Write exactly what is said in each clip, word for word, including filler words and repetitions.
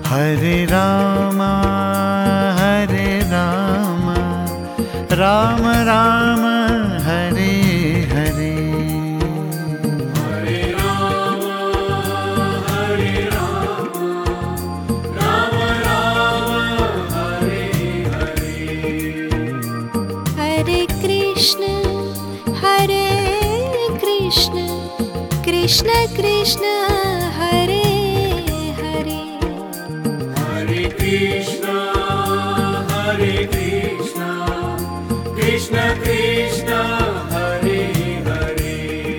Hare Ram Hare Ram Ram Ram Hare Hare. Hare Ram Hare Ram Ram Ram Hare Hare. Hare Krishna Hare Krishna Krishna Krishna Hare Hare. Hare Krishna Hare Krishna Krishna Krishna Hare Hare.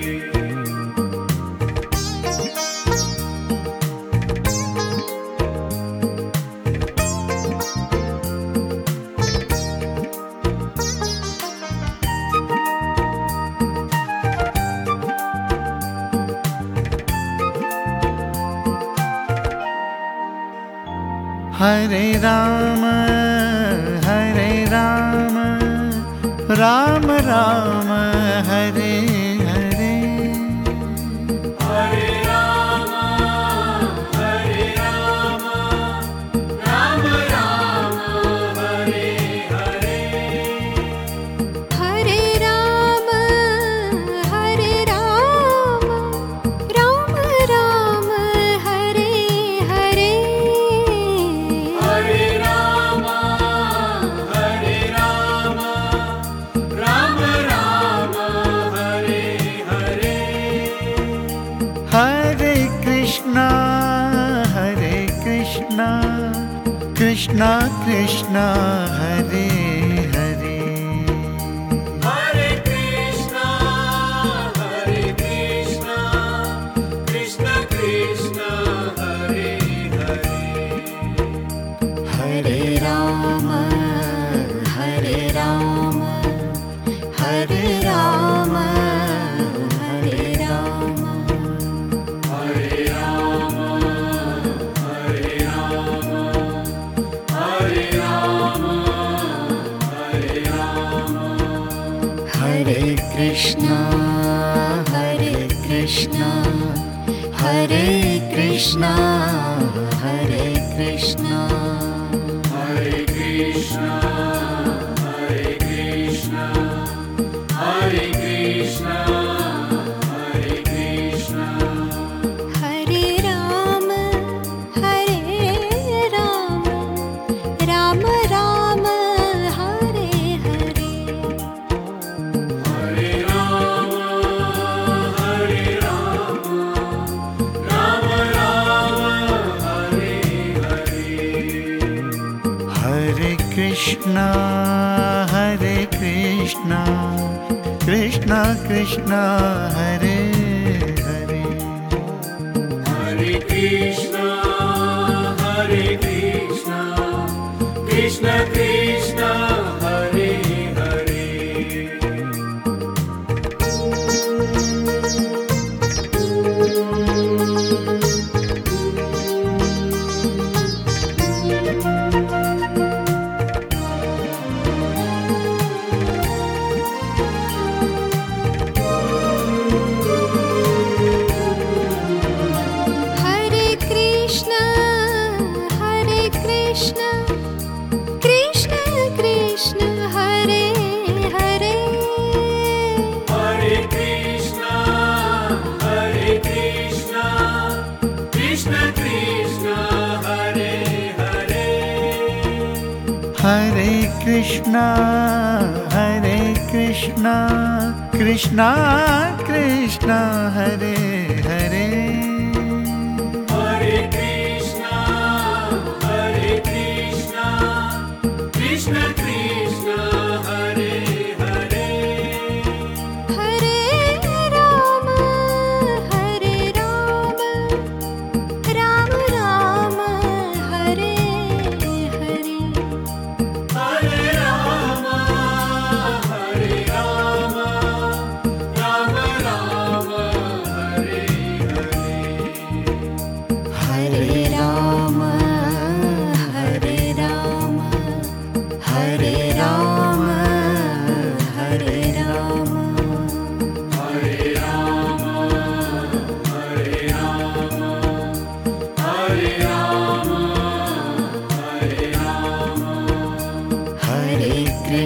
Hare Ram Hare Ram Ram Ram Hare Hare. Hare Ram Hare Ram Ram Ram Hare Hare. Hare Ram Hare Ram Ram Ram Hare Hare. Hare Ram Hare Ram Ram Ram Hare Hare. Hare Krishna Hare Krishna Krishna Krishna Hare Hare. Hare Krishna Hare Krishna Krishna Krishna Hare Hare. Hare Ram Hare Ram Hare Ram Hare Ram. Hare Ram Hare Ram Hare Ram Hare Ram. Hare Krishna Hare Krishna Hare Krishna Hare Krishna. Hare Krishna Hare Krishna Hare Krishna Hare Krishna. Hare Ram Hare Ram Ram Ram Hare Hare. Hare Ram Hare Ram Ram Ram Hare Hare. Hare Krishna Hare Krishna Krishna Krishna Hare Hare. Hare Krishna Hare Krishna Krishna Krishna Hare Hare. Hare Krishna Hare Krishna Krishna Krishna Hare Hare. Hare Krishna Hare Krishna Krishna Krishna Hare Hare. Hare Krishna Hare Krishna Krishna Krishna Hare Hare. Hare Krishna Hare Krishna Krishna Krishna Hare Hare. Hare Ram Hare Ram Ram Ram Hare Hare. Hare Ram Hare Ram Ram Ram Hare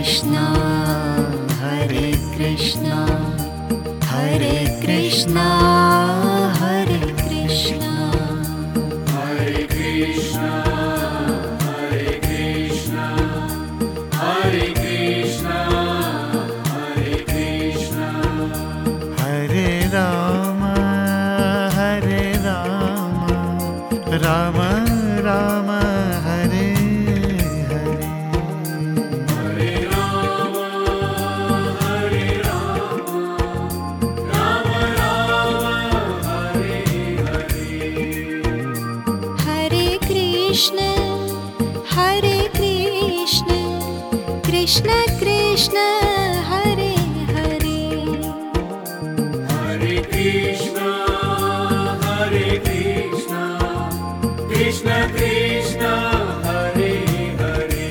Krishna, Hare Krishna, Hare Krishna, Hare Krishna, Hare Krishna, Hare Krishna, Hare Krishna, Hare Krishna, Hare Rama, Hare Rama, Rama Rama, Hare Hare. Hare Rama, Hare Rama, Rama Rama, Hare Hare. Hare Krishna, Hare Krishna, Krishna Krishna, Hare Hare. Hare Krishna, Hare Krishna, Krishna Krishna, Hare Hare.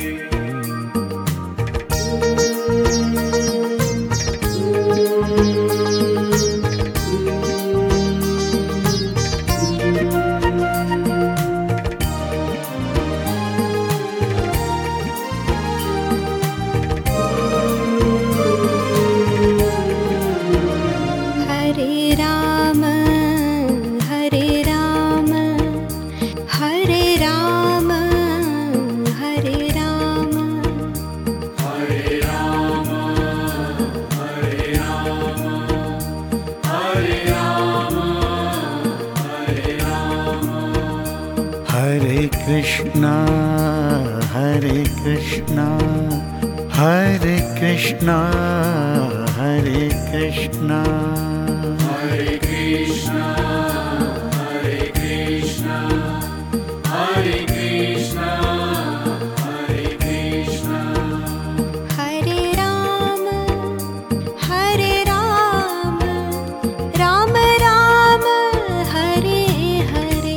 Hare Rama, Hare Rama, Hare Rama, Hare Rama, Hare Rama, Hare Rama, Hare Rama, Hare Rama. Hare Krishna, Hare Krishna, Hare Krishna, Hare Krishna, Hare Krishna, Hare Krishna, Hare Krishna, Hare Krishna, Hare Rama, Hare Rama, Rama Rama, Hare Hare.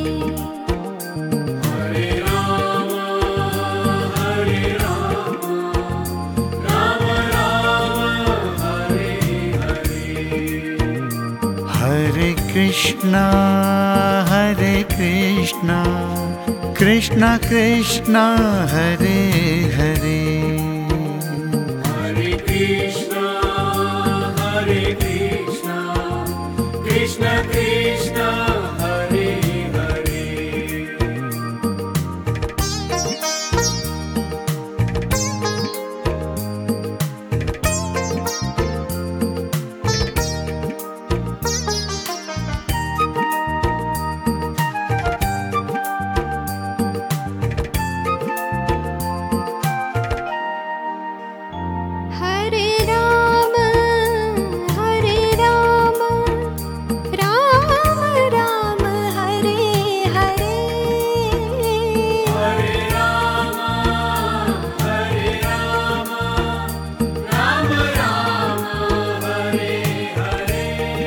Hare Rama, Hare Rama, Rama Rama, Hare Hare. Hare Krishna, Hare Krishna, Krishna Krishna, Hare Hare. Hare Krishna, Hare Krishna, Krishna Krishna, Hare Hare. Hare Rama, Hare Rama, Rama Rama, Hare Hare. Hare Rama, Hare Rama, Rama Rama, Hare Hare.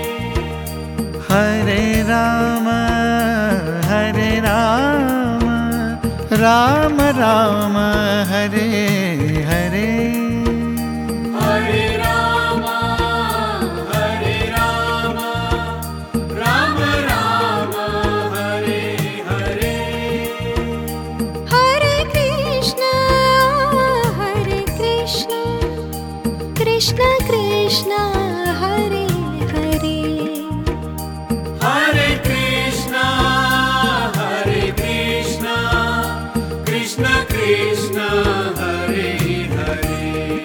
Hare Rama, Hare Rama, Rama Rama, Hare Hare. Hare Rama, Hare Rama, Rama Rama, Hare Hare. Hare Krishna, Hare Krishna, Krishna Krishna, Hare Hare. Hare Krishna, Hare Krishna, Krishna Krishna, Hare Hare.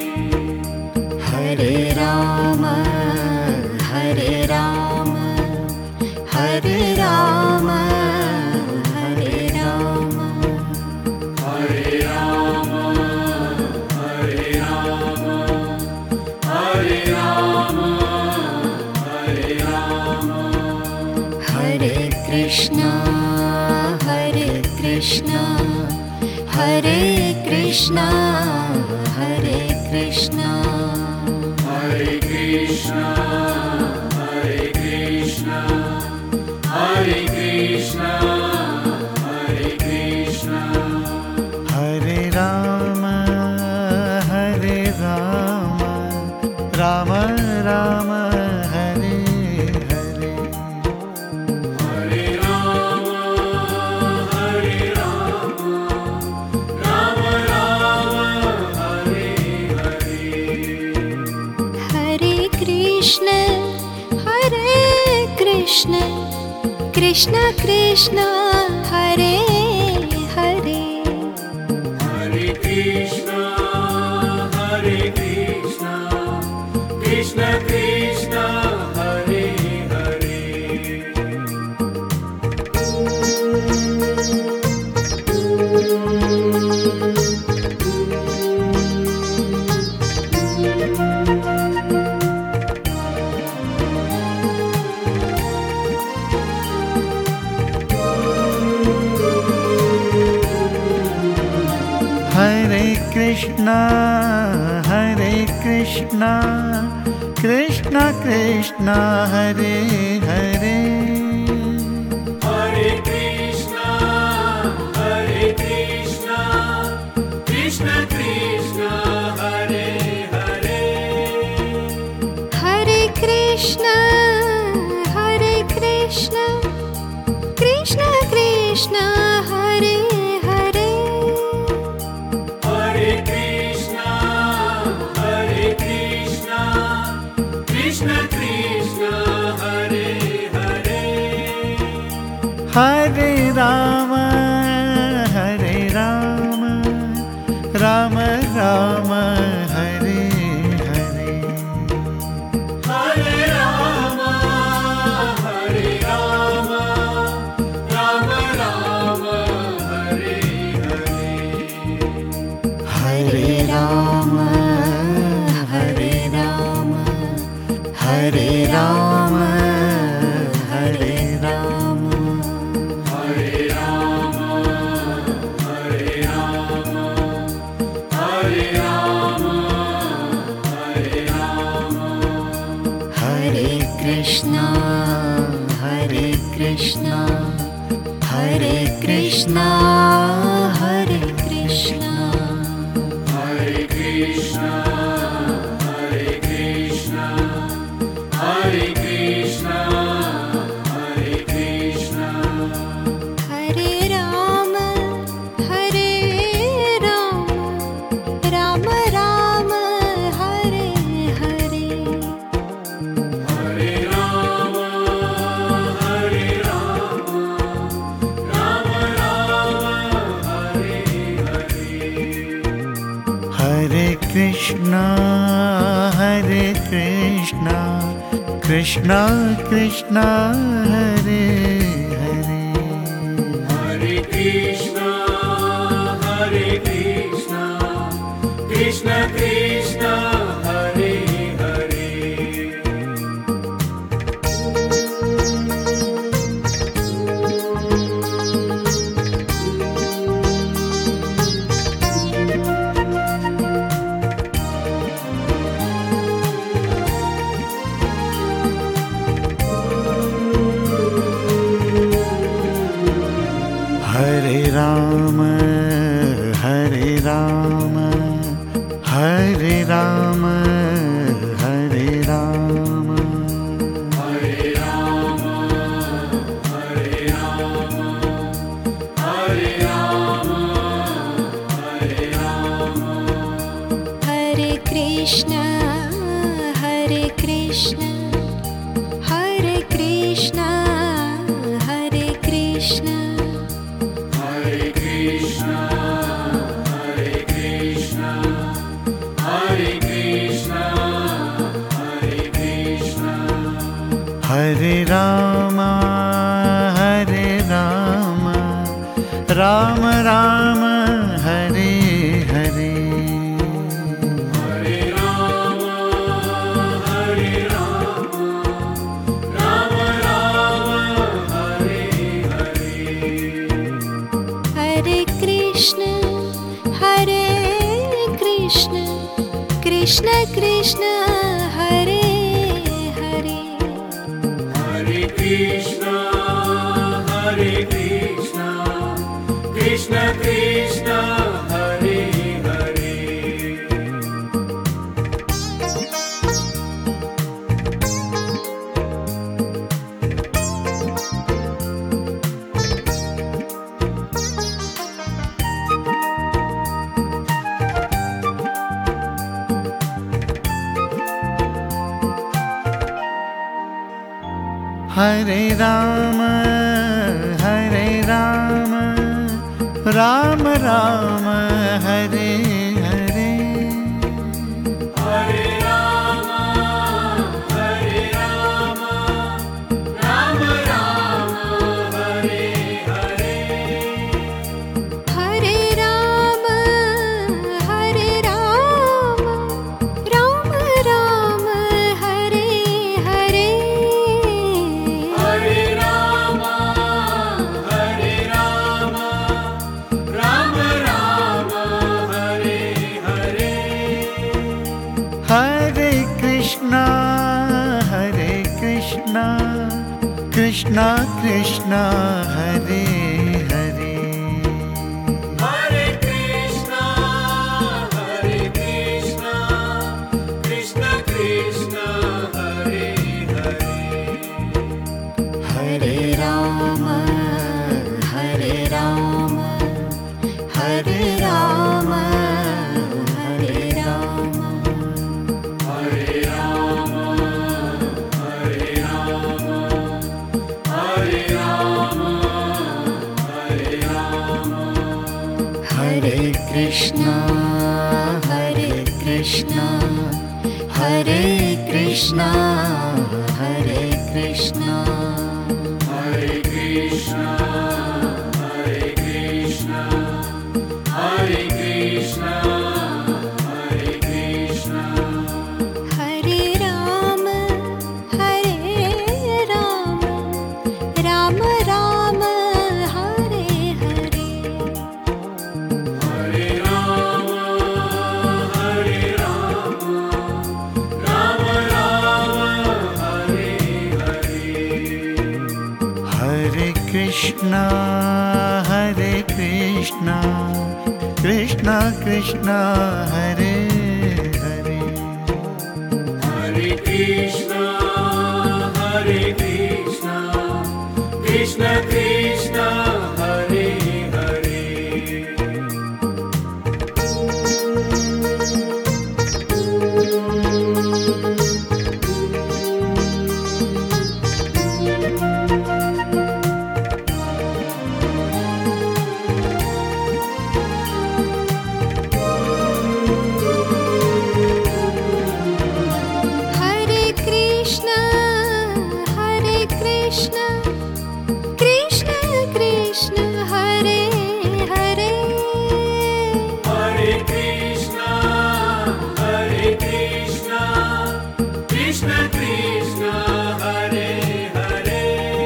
Hare Rama, Hare Rama, Hare Rama, Hare Rama. Hare Rama, Hare Rama, Hare Rama, Hare Rama. Hare Krishna, Hare Krishna, Hare Krishna, Hare Krishna, Hare Krishna, Hare Krishna, Hare Krishna, Hare Krishna, Hare Rama, Hare Rama, Rama Rama, Hare Hare. Hare Rama, Hare Rama, Rama Rama, Hare Krishna Krishna Hare Hare Hare Krishna, Hare Krishna, Krishna Krishna, Hare Hare. Hare Krishna, Hare Krishna, Krishna Krishna, Hare Hare. Hare Krishna, Hare Krishna, Krishna Krishna, Hare Hare. Hare Krishna Hare Krishna Krishna Krishna Hare Hare Hare Krishna, Hare Krishna, Krishna Krishna, Hare Hare. Hare Rama, Hare Rama, Rama Rama, Hare Hare. Hare Rama, Hare Rama, Rama Rama, Hare Hare. Hare Rama, Hare Rama, Hare Rama, Hare Rama. Hare Rama, Hare Rama, Hare Rama, Hare Rama. Hare Krishna Hare Krishna Hare Krishna Hare Krishna Hare Krishna, Hare Krishna, Hare Krishna, Hare Krishna. Hare Rama Hare Rama Rama Rama Hare Hare Hare Rama, Hare Rama, Rama Rama, Hare Hare. Hare Krishna, Hare Krishna, Krishna Krishna, Hare Hare. Hare Krishna, Hare Krishna, Krishna Krishna, Hare Hare. Hare Rama, Hare Rama, Hare Rama, Hare Rama. Hare Rama, Hare Rama, Hare Rama, Hare Rama. Hare Krishna Hare Krishna Hare Krishna Hare Krishna Hare Krishna, Hare Krishna, Hare Krishna, Hare Krishna. Hare Rama, Hare Rama, Rama Rama, Hare Hare. Hare Rama, Hare Rama, Rama Rama, Hare Hare. Hare Krishna Hare Krishna Krishna Krishna Hare Hare Hare Krishna, Hare Krishna, Krishna Krishna, Hare Hare. Hare Rama, Ram Ram Hare Hare, Hare Ram Hare Ram, Ram Ram Hare Hare, Hare Ram Hare Ram, Ram Ram Hare Hare, Hare Ram Hare Ram, Ram Ram Hare Hare, Hare Krishna Hare Krishna, Krishna Krishna Hare Hare, Hare Krishna Hare Krishna, Krishna Krishna Hare Hare, Hare Ram Hare Ram, Hare Ram Hare Ram, Hare Ram Hare Ram, Hare Ram Hare Ram, Hare Krishna Hare Krishna, Hare Krishna Hare Krishna, Hare Krishna Hare Krishna, Hare Krishna Hare Krishna, Hare Ram Hare Ram, Ram Ram Hare Hare, Hare Ram Hare Ram, Ram Ram Hare Hare, Hare Krishna Hare Krishna, Krishna Krishna Hare Hare, Hare Krishna Hare Krishna, Krishna Krishna Hare Hare, Hare Krishna Hare Krishna, Krishna Krishna Hare Hare, Hare Krishna Hare Krishna, Krishna Krishna Hare Hare,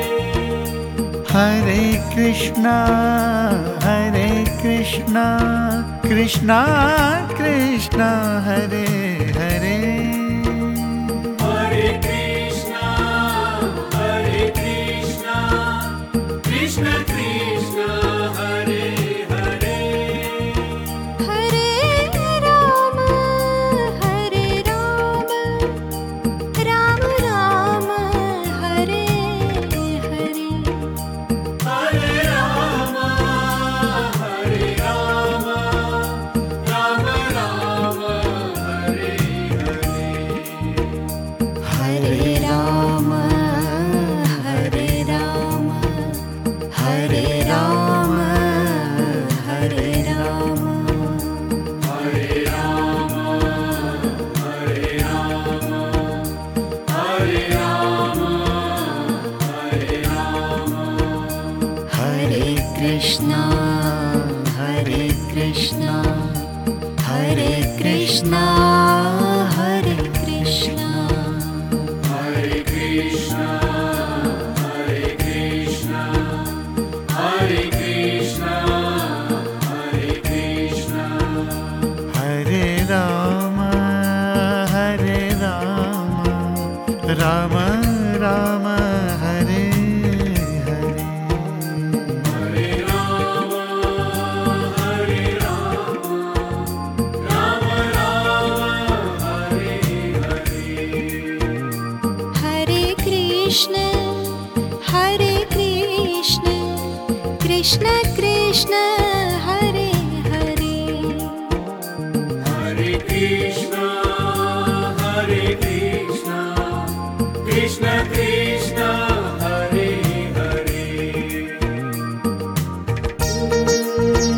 Hare Krishna Hare Krishna, Krishna Krishna Hare Hare, Hare Krishna Hare Krishna, Krishna Krishna Hare Hare, Hare Ram Hare Ram, Ram Ram Hare Hare, Hare Ram Hare Ram, Ram Ram Hare Hare, Hare Ram Hare Ram, Hare Ram Hare Ram, Hare Ram Hare Ram, Hare Ram Hare Ram, Hare Krishna Hare Krishna, Hare Krishna Hare Krishna, Hare Krishna Hare Krishna, Hare Krishna Hare Krishna, Hare Ram Hare Ram, Ram Ram Hare Hare, Hare Ram Hare Ram, Ram Ram Hare Hare, Hare Krishna Hare Krishna, Krishna Krishna Hare Hare, Hare Krishna Hare Krishna, Krishna Krishna Hare Hare,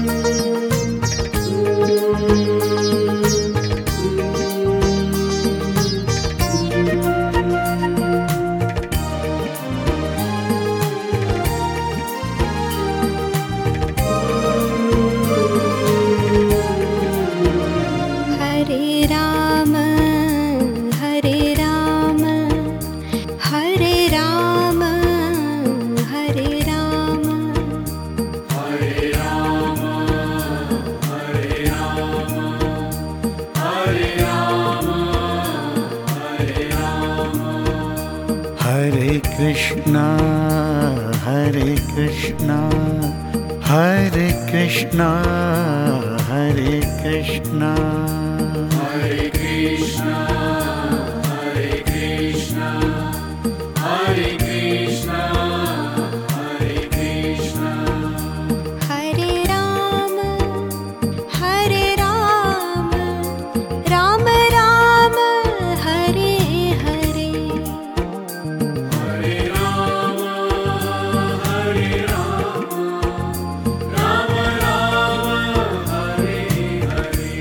Krishna, Hare Krishna, Hare Krishna, Hare Krishna, Hare Krishna, Hare Krishna, Hare Krishna, Hare Krishna, Hare Rama, Hare Rama, Rama Rama, Hare Hare. Hare Rama, Hare Rama, Rama Rama, Hare Hare.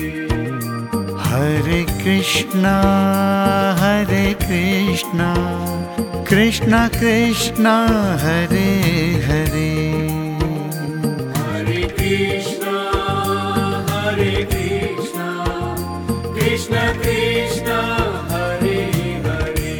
Hare Krishna, Hare Krishna, Krishna Krishna, Hare Hare. Hare Krishna, Hare Krishna, Krishna Krishna, Hare Hare.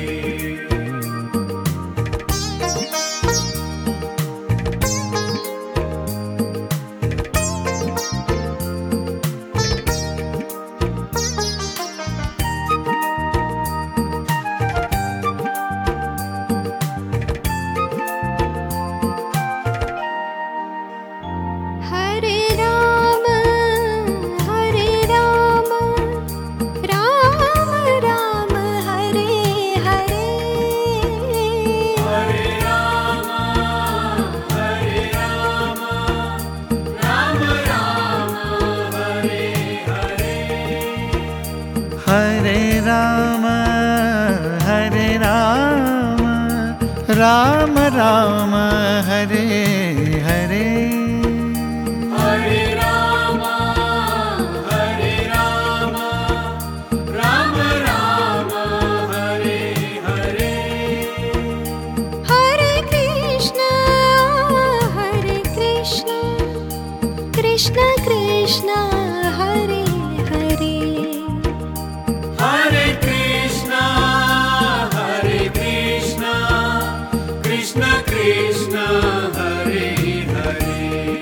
Hare Rama, Hare Rama, Rama Rama, Hare Hare. Hare Rama, Hare Rama, Rama Rama, Hare Hare. Hare Rama, Hare Rama, Rama Rama, Hare Hare. Hare Rama, Hare Rama, Rama Rama, Hare Hare. Hare Krishna, Hare Krishna, Krishna Krishna, Hare Hare. Hare Krishna, Hare Krishna, Krishna Krishna, Hare Hare.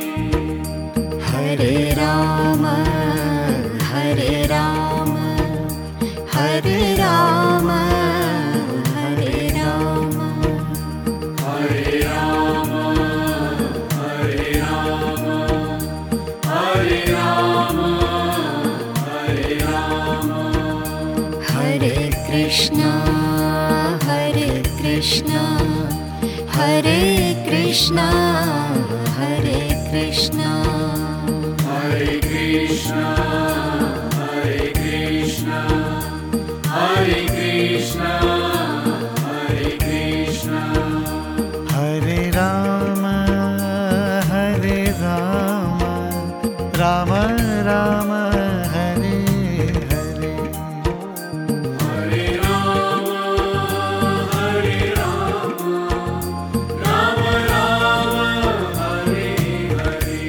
Hare Rama, Hare Rama, Hare Rama, Hare Rama. Hare Rama, Hare Rama, Hare Rama, Hare Rama. Hare Krishna, Hare Krishna, Hare Krishna, Hare Krishna. Hare Krishna, Hare Krishna, Hare Krishna, Hare Krishna. Hare Rama, Hare Rama, Rama Rama, Hare Hare. Hare Rama, Hare Rama, Rama Rama, Hare Hare.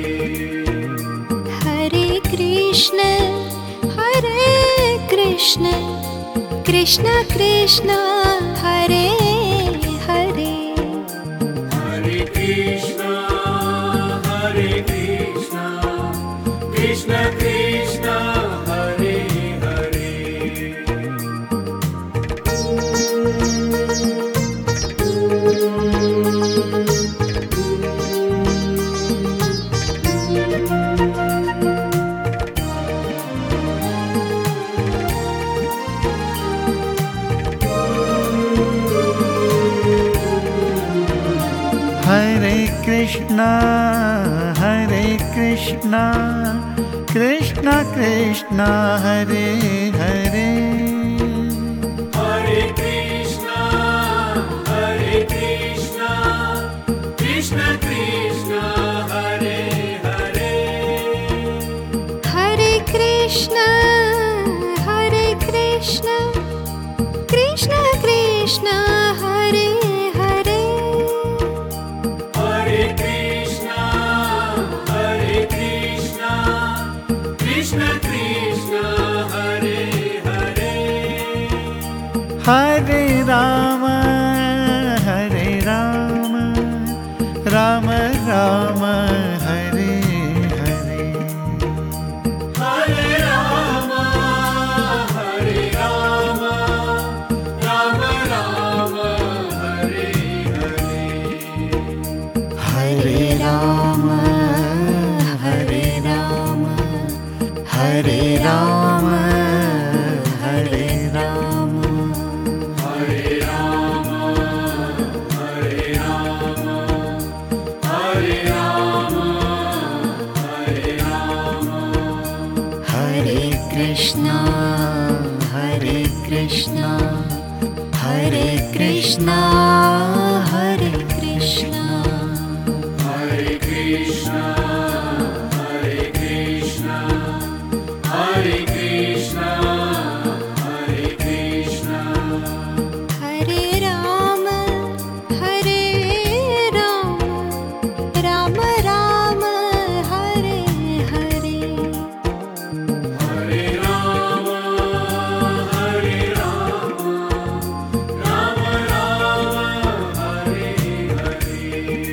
Hare Krishna, Hare Krishna, Krishna Krishna, Hare Hare. Hare Krishna, Hare Krishna, Krishna Krishna, Hare Hare. Hare Krishna, Hare Krishna, Krishna Krishna, Hare Hare. Hare Krishna, Hare Krishna, Krishna Krishna, Hare Hare. Hare Krishna, Hare Krishna, Krishna Krishna, Hare Hare. Hare Krishna, Hare Krishna, Krishna Krishna, Hare Hare. Hare Rama, Hare Rama, Rama Rama, Hare Hare. Hare Rama, Hare Rama, Rama Rama, Hare Krishna, Hare Krishna, Hare Krishna, Hare Krishna, Hare Krishna, Hare Krishna, Hare Krishna, Hare Krishna, Hare Rama, Hare Rama, Rama Rama, Hare Hare. Hare Rama, Hare Rama, Rama Rama, Hare Hare.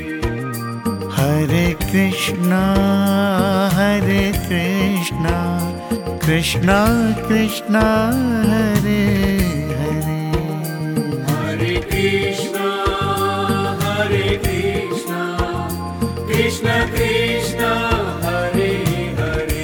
Hare Krishna, Hare Krishna, Krishna Krishna, Hare Hare. Hare Krishna, Hare Krishna, Krishna Krishna, Hare Hare.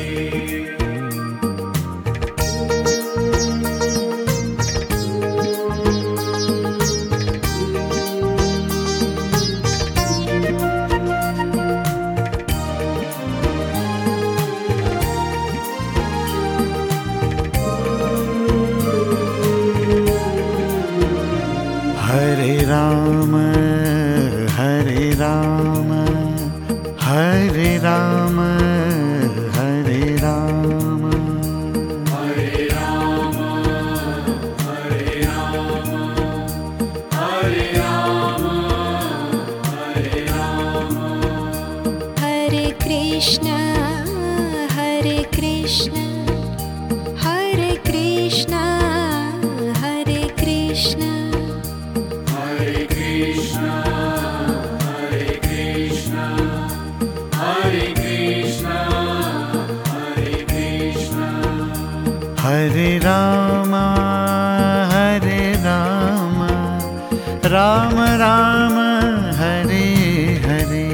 Hare Rama, Hare Rama, Hare Rama, Hare Rama, Hare Rama, Hare Rama, Hare Rama, Hare Rama. Hare Krishna, Hare Krishna, Hare Krishna, Hare Krishna, Hare Krishna, Hare Krishna, Hare Krishna, Hare Krishna, Hare Rama, Hare Rama, Rama Rama, Hare Hare.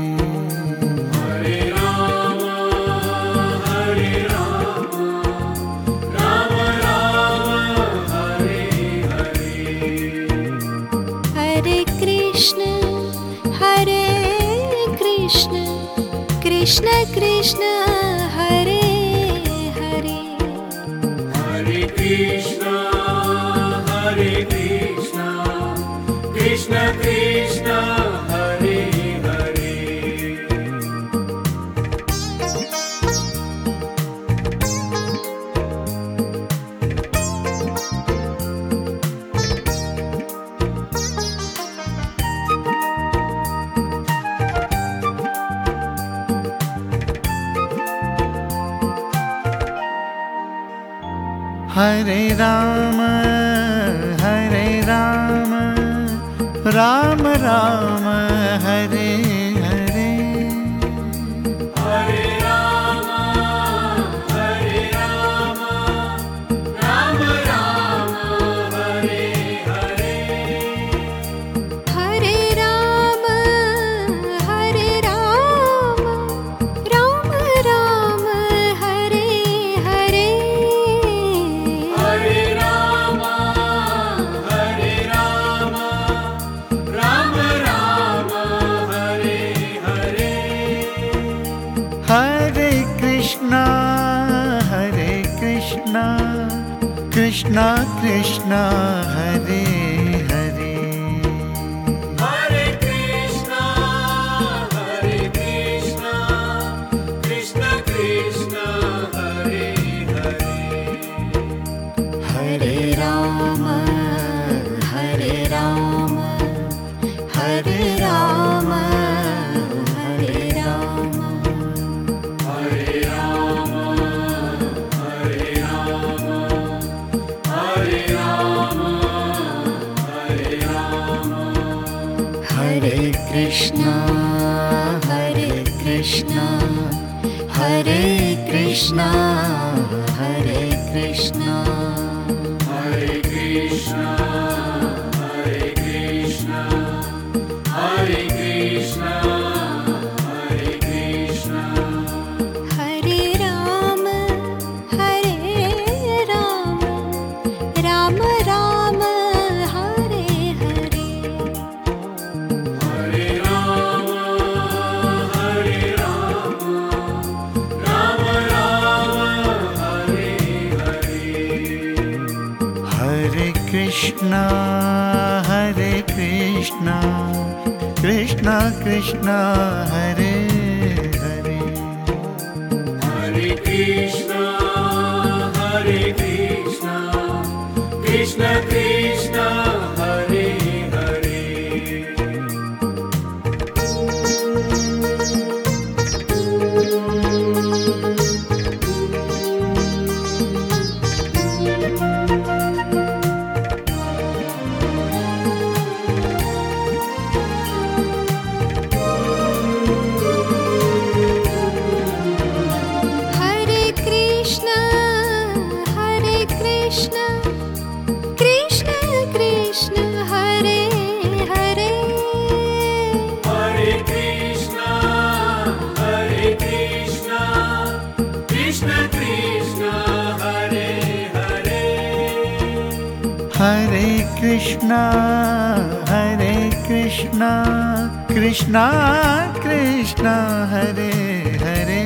Hare Rama, Hare Rama, Rama Rama, Hare Hare. Hare Krishna, Hare Krishna, Krishna Krishna, Hare Hare. Hare Krishna, Hare Krishna, Krishna Krishna, Hare Hare. Hare Rama, Hare Rama, Rama Rama, Hare Hare. Hare Rama, Hare Rama, Rama Rama, Hare Hare. Hare Rama, Hare Rama, Rama Rama, Hare Hare. Hare Rama, Hare Rama, Rama Rama, Hare Hare. Hare Krishna, Hare Krishna, Krishna Krishna, Hare Hare. Hare Krishna, Hare Krishna, Krishna Krishna, Hare Hare. Hare Rama, Hare Rama, Hare Rama, Hare Rama. Hare Rama, Hare Rama, Hare Rama, Hare Rama. Hare Krishna, Hare Krishna, Hare Krishna, Hare Krishna. Hare Krishna, Hare Krishna, Hare Krishna, Hare Krishna. Hare Rama, Hare Rama, Rama Rama, Hare Hare. Hare Rama, Hare Rama, Rama Rama, Hare Krishna, Hare Krishna, Krishna Krishna, Hare Hare. Hare Krishna, Hare Krishna, Krishna Krishna, Hare Hare. Hare Krishna, Hare Krishna, Krishna Krishna, Hare Hare. Hare Krishna, Hare Krishna, Krishna Krishna, Hare Hare. Hare Krishna, Hare Krishna, Krishna Krishna, Hare Hare.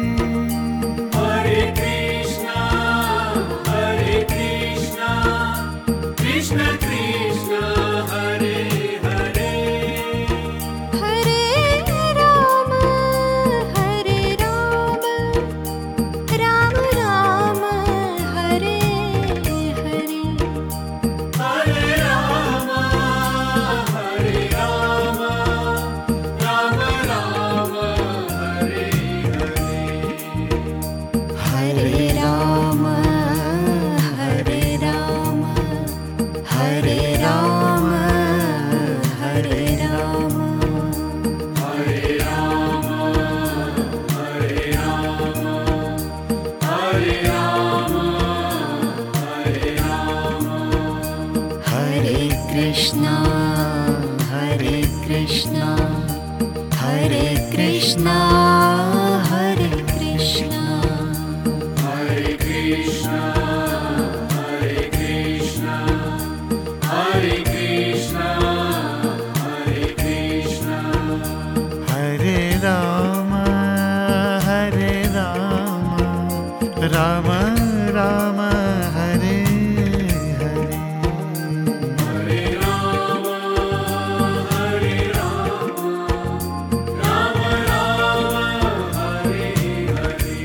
Hare Krishna, Hare Krishna, Krishna Krishna, Hare Hare. Hare Rama, Hare Rama, Rama Rama, Hare Hare. Hare Rama, Hare Rama, Rama Rama, Hare Hare. Hare Rama, Hare Rama, Hare Rama, Hare Rama. Hare Rama, Hare Rama, Hare Rama, Hare Rama. Hare Krishna, Hare Krishna, Hare Krishna, Hare Krishna. Hare Krishna, Hare Krishna, Hare Krishna, Hare Krishna. Hare Rama, Hare Rama, Rama Rama, Hare Hare. Hare Rama, Hare Rama, Rama Rama, Hare Hare.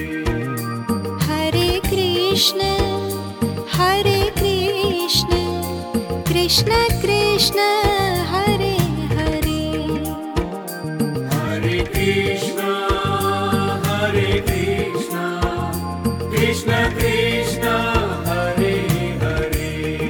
Hare Krishna, Hare Krishna, Krishna Krishna, Hare Hare. Hare Krishna, Hare Krishna, Krishna Krishna, Hare Hare.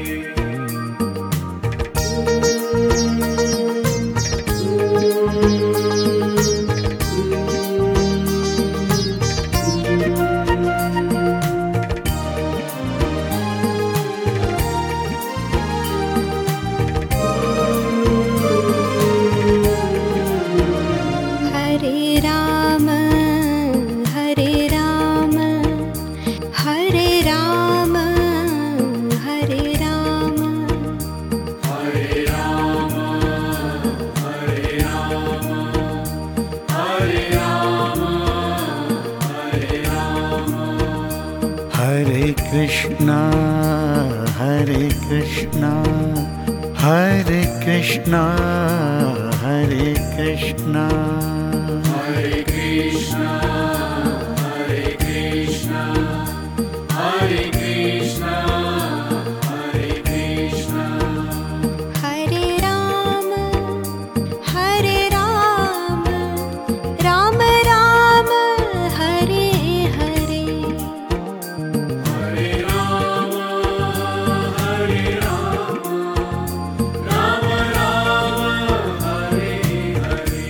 Hare Rama, Hare Rama, Hare Rama, Hare Rama. Hare Rama, Hare Rama, Hare Rama, Hare Rama. Hare Krishna, Hare Krishna, Hare Krishna, Hare Krishna. Hare Krishna, Hare Krishna, Hare Krishna, Hare Krishna. Hare Rama, Hare Rama, Rama Rama, Hare Hare. Hare Rama, Hare Rama, Rama Rama, Hare Hare.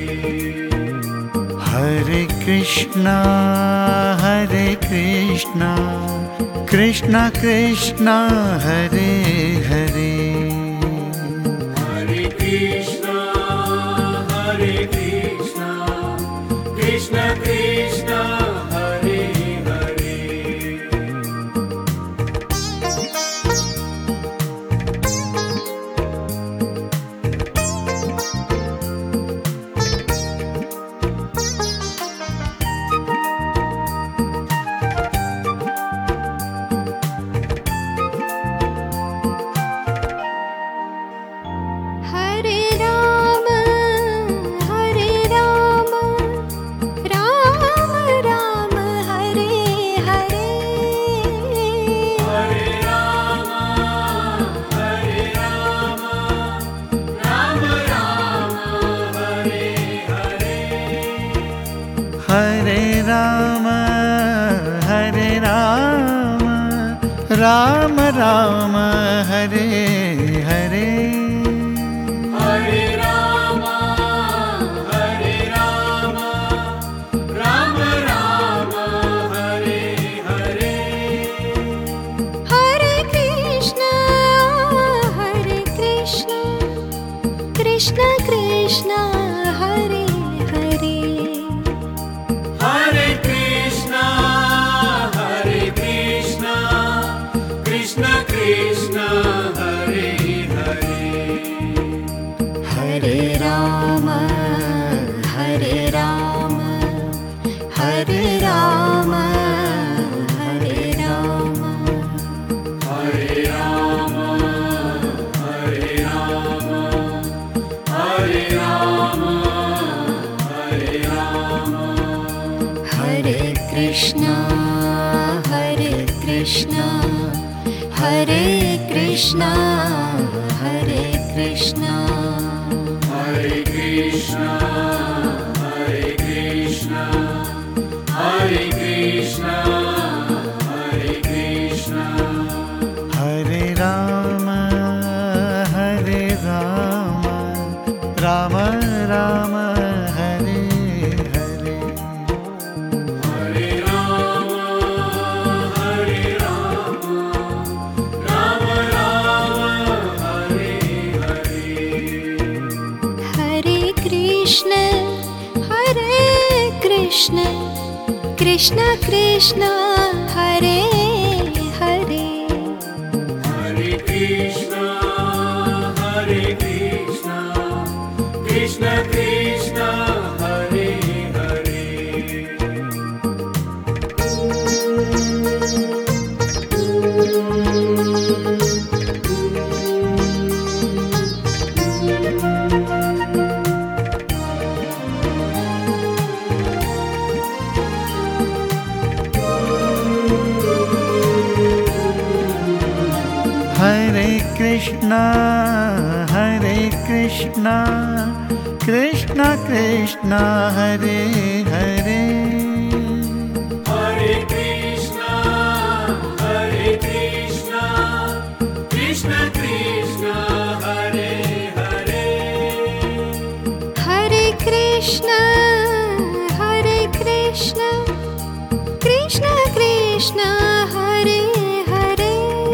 Hare Krishna, Hare Krishna, Krishna Krishna, Hare Hare. Hare Krishna, Hare Krishna, Krishna Krishna, Hare Hare. Ram Ram Hare Hare Hare Ram Hare Ram Ram Ram Hare Hare Hare Krishna Hare Krishna Krishna Krishna Hare Hare Hare Krishna Hare Krishna Krishna Krishna Hare Hare Hare Ram Hare Ram Hare Ram Hare Ram Hare Ram Hare Ram Hare Ram Hare Ram Hare Krishna Hare Krishna Hare Krishna Hare Krishna Hare Krishna Hare Krishna Hare Krishna Hare Krishna Hare Ram Hare Ram Ram Ram Hare Hare Hare Ram Hare Ram Ram Ram Hare Hare Hare Krishna Hare Krishna Krishna Krishna Hare Hare Hare Krishna Hare Krishna Krishna Krishna Hare Hare Hare Krishna Hare Krishna Krishna Krishna Hare Hare Hare Krishna Hare Krishna Krishna Krishna Hare Hare Hare Krishna Hare Krishna Krishna Krishna Hare Hare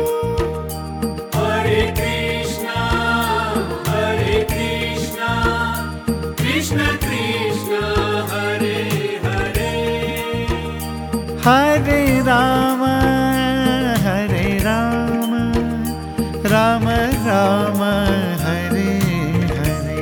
Hare Krishna Hare Krishna Krishna Krishna Hare Hare Hare Ram Hare Ram Ram Ram Hare Hare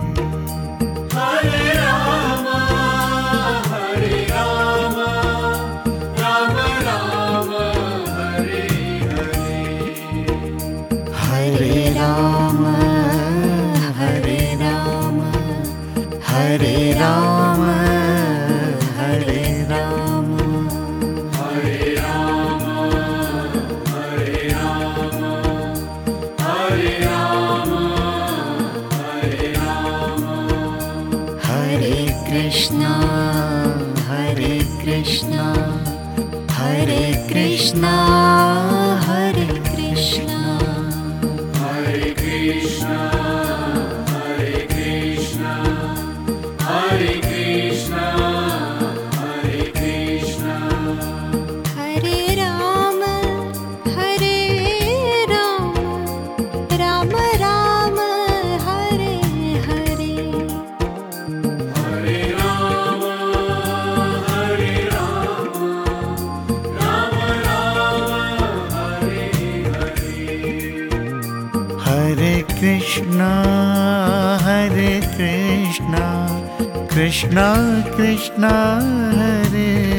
Hare Ram Hare Ram Ram Ram Hare Hare Hare Ram Hare Ram Hare Ram Hare Ram Hare Ram Hare Ram Hare Ram Hare Ram Hare Krishna Hare Krishna Hare Krishna Hare Krishna Hare Krishna Hare Krishna Hare Krishna Hare Krishna Hare Ram Hare Ram Ram Ram Hare Hare Hare Ram Hare Ram Ram Ram Hare Hare Hare Krishna Hare Krishna Krishna Krishna Hare